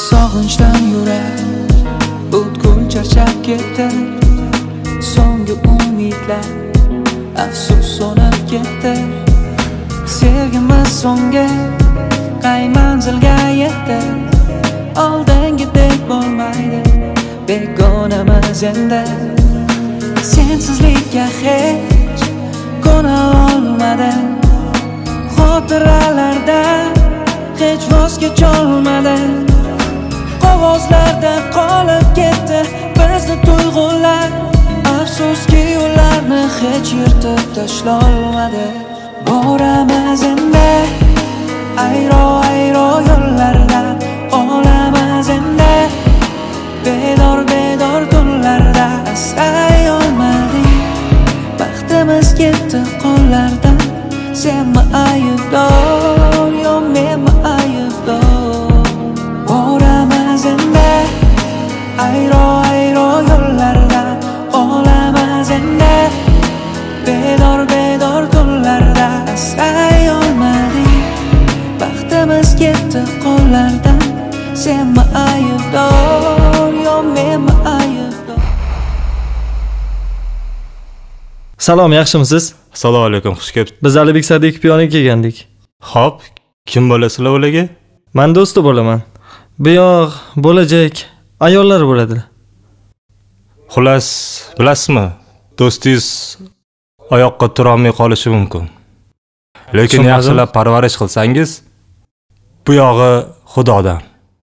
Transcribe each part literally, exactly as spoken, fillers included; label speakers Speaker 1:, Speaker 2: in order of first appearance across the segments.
Speaker 1: Sog'inchdan yurak butkul charchab ketdi. So'nggi umidlar afsus so'nib ketdi. Sevgimiz so'nggi qay manzilga yetdi. Oldingidek bo'lmaydi begonamiz endi. Sensizlikka hech ko'na olmadim. Xotiralarda hech voz kecholmadim. Qog'ozlarda qolib ketdi bizni tuyg'ular. Afsuski ularni hech yirtib tashlolmadi. Boramiz endi ayro-ayro yo'llardan, olamiz endi bedor-bedor tunlarda. Asray olmadik, baxtimiz ketdi qo'llardan. Senmi aybdor, yo menmi aybdor? Boramiz endi ayro-ayro yo'llardan, olamiz endi bedor-bedor tunlarda. Asray olmadik, baxtimiz ketdi qo'llardan. Senmi aybdor, yo menmi aybdor?
Speaker 2: Salom, yaxshimisiz?
Speaker 3: Assalomu alaykum, xush kelibsiz.
Speaker 2: Biz Alibek Sadiqov piyoniga kelgandik.
Speaker 3: Xo'p, kim bo'lasizlar ularga?
Speaker 2: Men do'sti bo'laman. Bu yoq bo'lajak ayollar bo'ladi.
Speaker 3: Xullas, bilasizmi? Do'stingiz oyoqqa tura olmay qolishi mumkin. Lekin yaxshilab parvarish qilsangiz, bu yog'i Xudodan.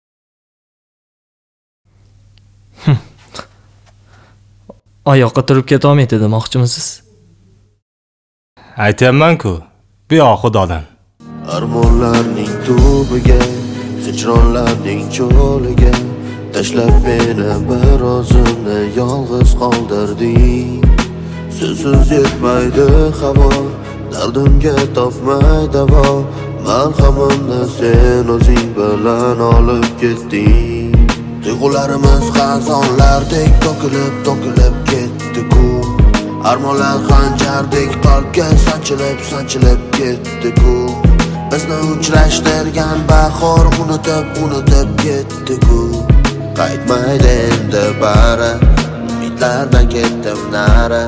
Speaker 2: Oyoqqa turib keta olmaydi demoqchimisiz?
Speaker 3: Aytayapman-ku, bu yog'i Xudodan.
Speaker 4: Armonlarning tubiga, hijronlarning cho'liga tashlab meni bir o'zimni yolg'iz qoldirding. Sizsiz yetmaydi havo, dardimga topmay davo. Malhamimni sen o'zing bilan olib ketding. Tuyg'ularimiz xazonlardek to'kilib to'kilib ketdi-ku. Armonlar xanjardek qalbga sanchilib sanchilib ketdi-ku. Bizni uchrashtirgan bahor unutib unutib ketdi-ku. Qaytmaydi endi bari, umidlardan ketdim nari.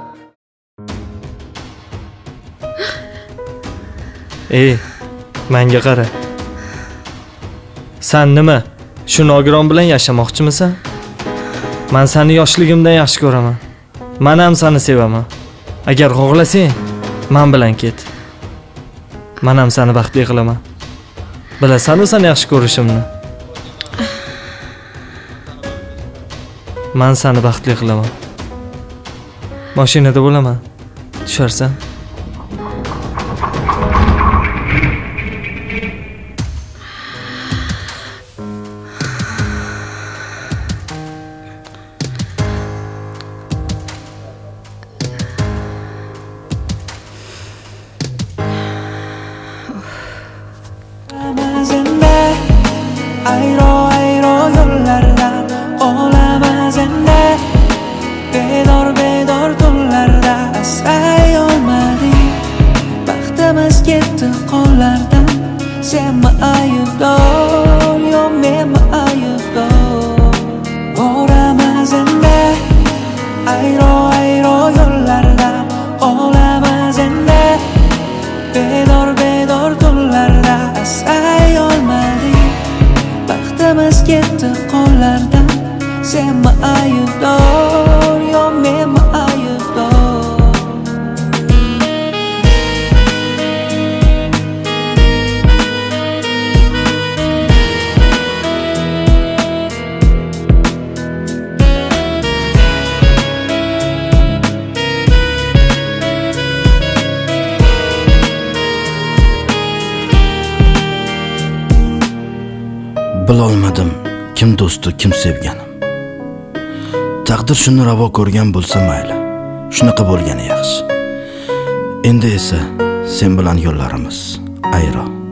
Speaker 2: Ey, menga qara. Sen nima? Shu nogiron bilan yashamoqchimisan? Men seni yoshligimdan yaxshi ko'raman. Men ham seni sevaman. Agar xohlasang, men bilan ket. Men ham seni baxtli qilaman. Bilasan-ku seni yaxshi ko'rishimni. Men seni baxtli qilaman. Mashinada bo'laman. Tusharsan?
Speaker 1: Ayro-ayro yo'llardan, olamiz endi bedor-bedor tunlarda. Asray olmadik, baxtimiz ketdi qo'llardan. Senmi aybdor, yo menmi aybdor? Boramiz endi ayro-ayro yo'llardan, olamiz endi bedor-bedor tunlarda. Asray olmadik, baxtimiz ketdi qo'llardan. Senmi aybdor, yo menmi aybdor?
Speaker 5: Bilolmadim kim do'sti, kim sevganim. Taqdir shuni ravo ko'rgan bo'lsa mayli. Shunaqa bo'lgani yaxshi. Endi esa sen bilan yo'llarimiz ayro.